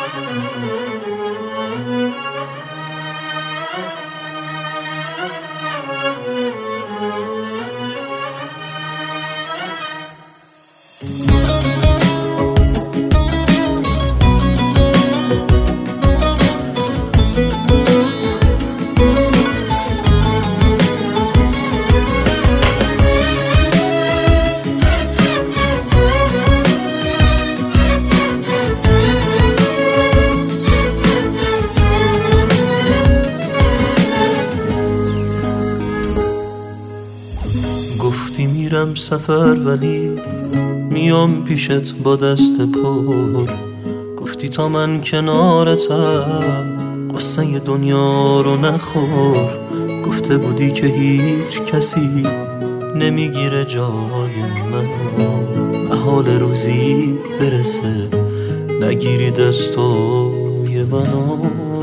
میرم سفر ولی میام پیشت با دست پر. گفتی تا من کنارتم قصه دنیا رو نخور. گفته بودی که هیچ کسی نمیگیره جای منو. محال روزی برسه نگیری دستای منو.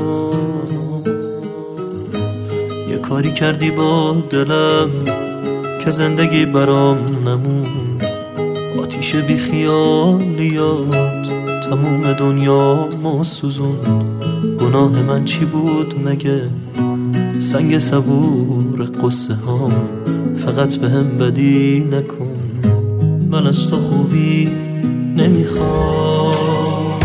یه کاری کردی با دلم که زندگی برام نموند. آتیش بی خیالیات تموم دنیا ما سوزوند. گناه من چی بود مگه؟ سنگ صبور قصه ها فقط به هم بدی نکن. من از تو خوبی نمیخوام.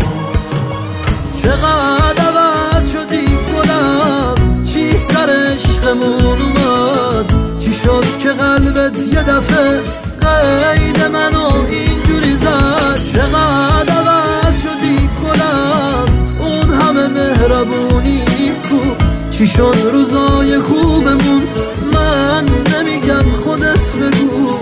چقدر عوض شدی گلم، چی سر عشقمون اومد؟ چی شد که قلبت یه دفعه قید منو اینجوری زد؟ چقدر عوض شدی گلم، اون همه مهربونی کو؟ چی شد روزای خوبمون؟ من نمیگم خودت بگو.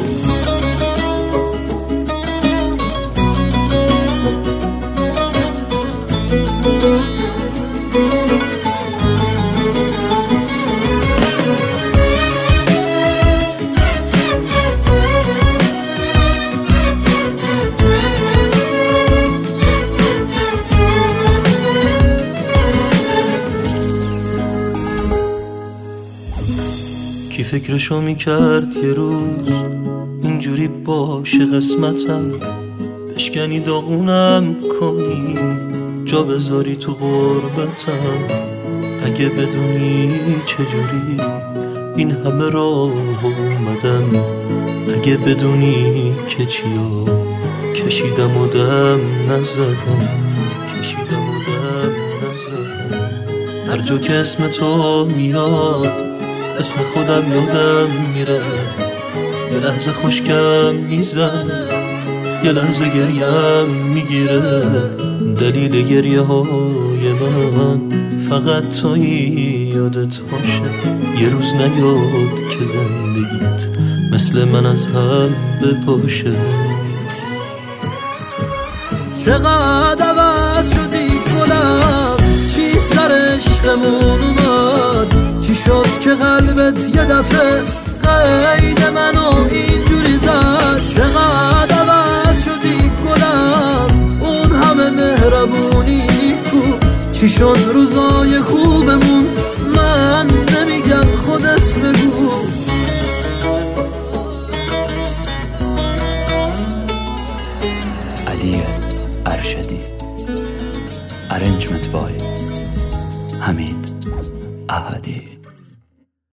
کی فکرشو میکرد یه روز اینجوری باشه قسمتم؟ بشکنی داغونم کنی جا بذاری تو غربتم. اگه بدونی چجوری این همه راه اومدم، اگه بدونی که چیا کشیدم و دم نزدم، کشیدم و دم نزدم. هر جا که اسم تو میاد اسم خودم یادم میره. یه لحظه خشکم میزنه، یه لحظه گریم میگیره. دلیل گریه های من فقط تویی. یادت باشه یه روز نیاد که زندگیت مثل من از هم بپاشه. چقدر عوض شدی گلم، چی سر عشقمون اومد؟ چی شد که قلبت یه دفعه قید منو اینجوری زد؟ چقدر عوض شدی گلم، اون همه مهربونی کو؟ چی شد